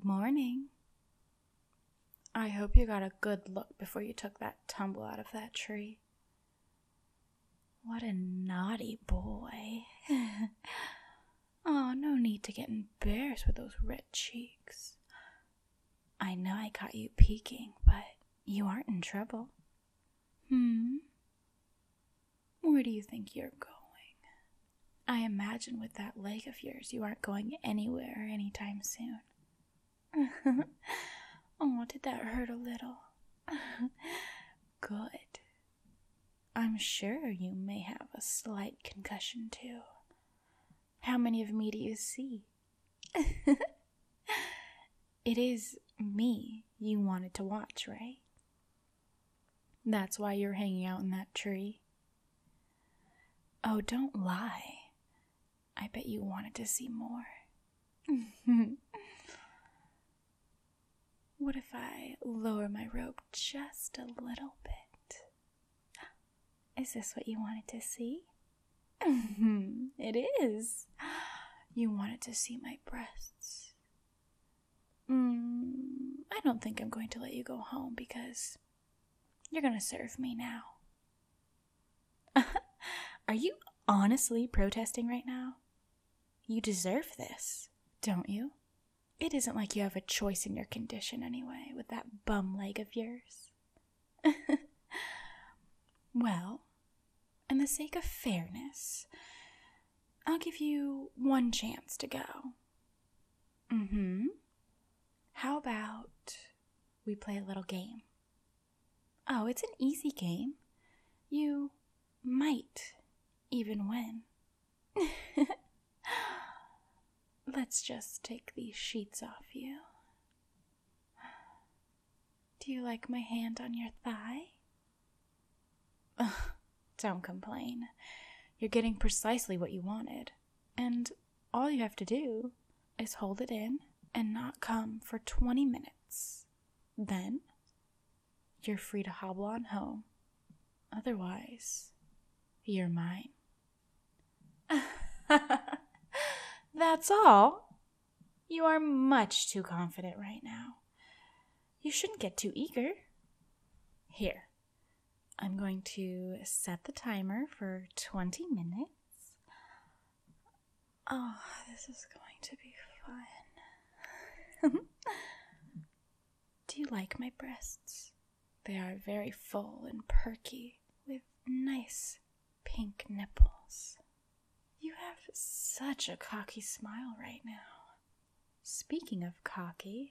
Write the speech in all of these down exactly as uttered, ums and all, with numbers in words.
morning. I hope you got a good look before you took that tumble out of that tree. What a naughty boy. Oh, no need to get embarrassed with those red cheeks. I know I caught you peeking, but you aren't in trouble. Hmm? Where do you think you're going? I imagine with that leg of yours, you aren't going anywhere anytime soon. Oh, did that hurt a little? Good. I'm sure you may have a slight concussion, too. How many of me do you see? It is me you wanted to watch, right? That's why you're hanging out in that tree. Oh, don't lie. I bet you wanted to see more. What if I lower my robe just a little bit? Is this what you wanted to see? It is. You wanted to see my breasts. Mm, I don't think I'm going to let you go home because you're going to serve me now. Are you honestly protesting right now? You deserve this, don't you? It isn't like you have a choice in your condition anyway, with that bum leg of yours. Well, in the sake of fairness, I'll give you one chance to go. Mm-hmm. How about we play a little game? Oh, it's an easy game. You might even win. Let's just take these sheets off you. Do you like my hand on your thigh? Ugh, don't complain. You're getting precisely what you wanted. And all you have to do is hold it in and not come for twenty minutes. Then, you're free to hobble on home. Otherwise, you're mine. That's all. You are much too confident right now. You shouldn't get too eager. Here, I'm going to set the timer for twenty minutes. Oh, this is going to be fun. Do you like my breasts? They are very full and perky with nice pink nipples. You have such a cocky smile right now. Speaking of cocky,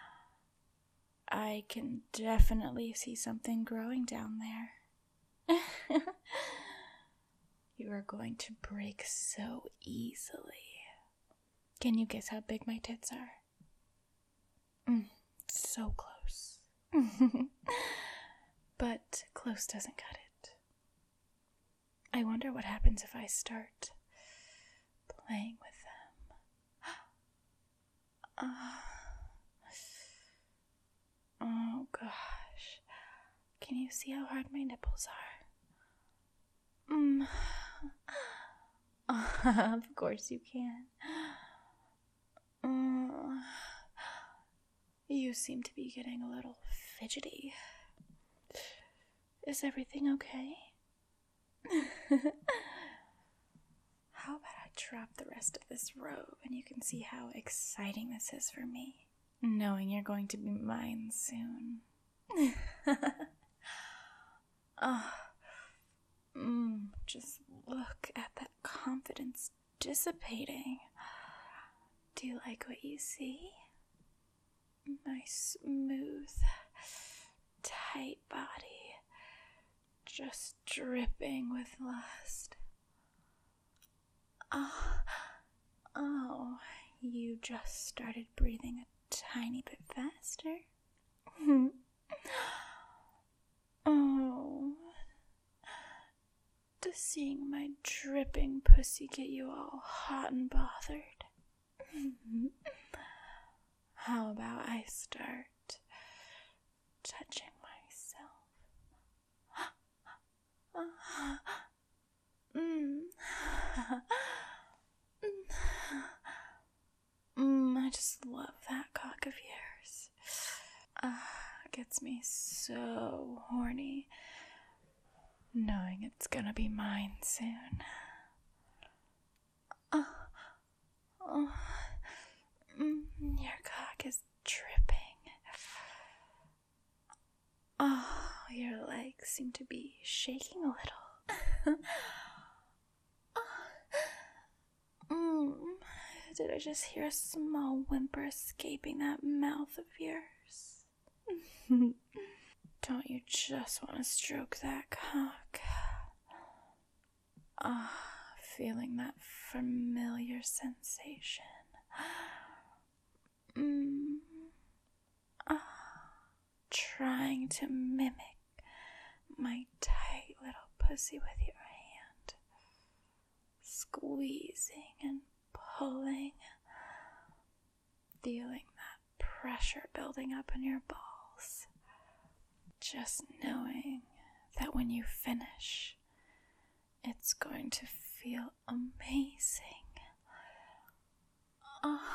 I can definitely see something growing down there. You are going to break so easily. Can you guess how big my tits are? Mm, so close. But close doesn't cut it. I wonder what happens if I start playing with them. Uh, oh gosh. Can you see how hard my nipples are? Mm. Of course you can. Uh, you seem to be getting a little fidgety. Is everything okay? How about I drop the rest of this robe and you can see how exciting this is for me, knowing you're going to be mine soon. Oh, mm, just look at that confidence dissipating. Do you like what you see? My smooth, tight body, just dripping with lust. Oh, oh, you just started breathing a tiny bit faster. Oh, does seeing my dripping pussy get you all hot and bothered? How about I start touching myself? mm. mm, I just love that cock cock of yours. Ah, gets me so horny, knowing it's gonna be mine soon. Oh, oh, mm, your cock is dripping. Oh, your legs seem to be shaking a little. mm, did I just hear a small whimper escaping that mouth of yours? Don't you just want to stroke that cock? Ah, oh, feeling that familiar sensation. Mm. Ah, trying to mimic my tight little pussy with your hand. Squeezing and pulling. Feeling that pressure building up in your balls. Just knowing that when you finish, it's going to feel amazing. Oh.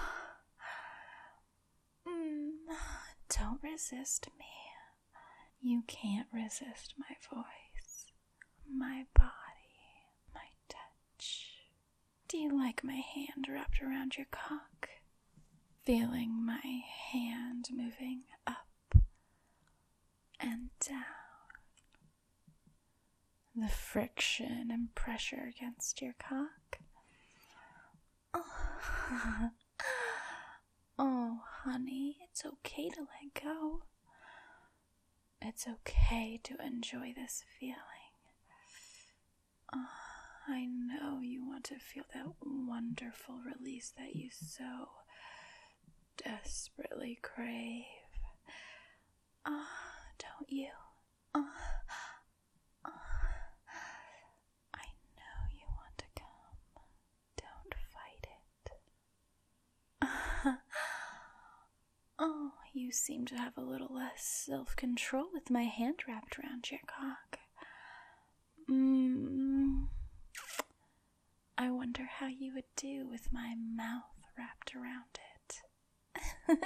Mm. Don't resist me. You can't resist my voice, my body, my touch. Do you like my hand wrapped around your cock? Feeling my hand moving up and down. The friction and pressure against your cock. Oh, oh honey, it's okay to let go. It's okay to enjoy this feeling. Oh, I know you want to feel that wonderful release that you so desperately crave. Ah, oh, don't you? Oh, oh, I know you want to come. Don't fight it. Oh, you seem to have a little less self-control with my hand wrapped around your cock. Mm. I wonder how you would do with my mouth wrapped around it.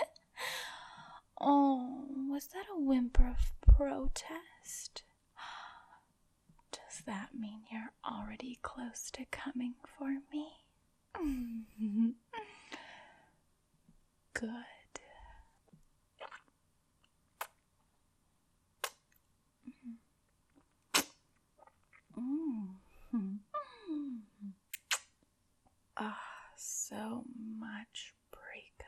Oh, was that a whimper of protest? Does that mean you're already close to coming for me? Good. Mm. Ah, so much break.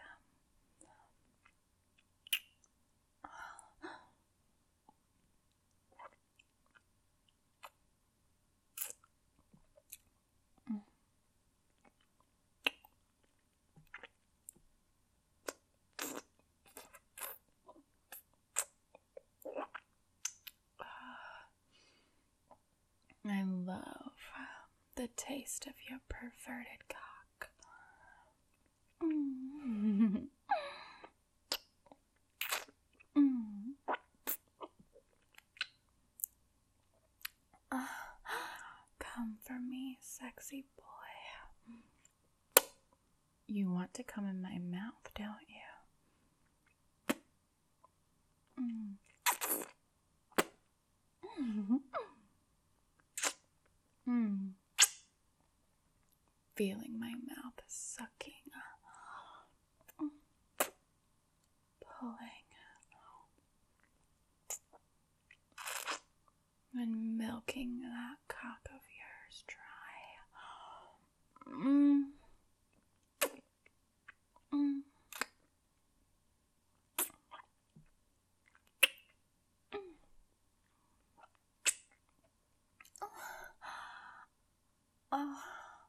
I love the taste of your perverted cock. Mm. Mm. Uh, come for me, sexy boy. You want to come in my mouth, don't you? Mm. Mm. Mm. Feeling my mouth sucking, mm. Pulling, and milking that cock of yours dry. Mm. Mm. Oh,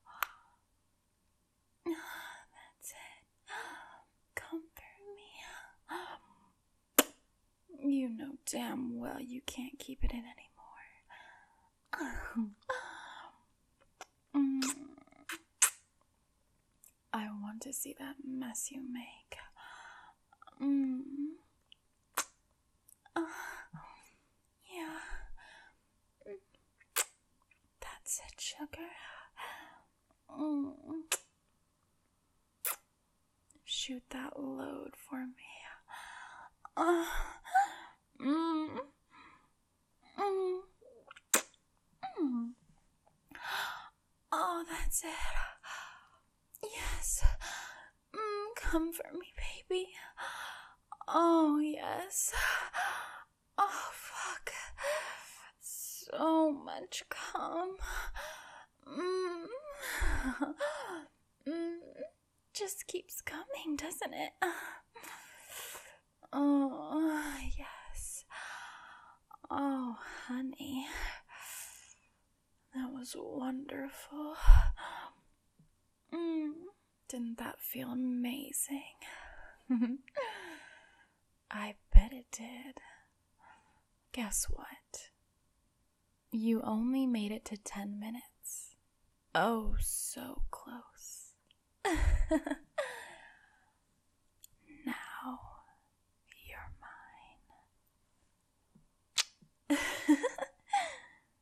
that's it. Comfort me. You know damn well you can't keep it in anymore. mm. I want to see that mess you make. Mm. Uh, yeah. That's it, sugar. Mm. shoot that load for me. Uh, mm, mm, mm. Oh, that's it. Yes. Mm, come for me, baby. Oh, yes. Oh, fuck. So much cum. Mm. Mm. Just keeps coming, doesn't it? Oh, yes. Oh, honey. That was wonderful. Mm. Didn't that feel amazing? I bet it did. Guess what? You only made it to ten minutes. Oh, so close.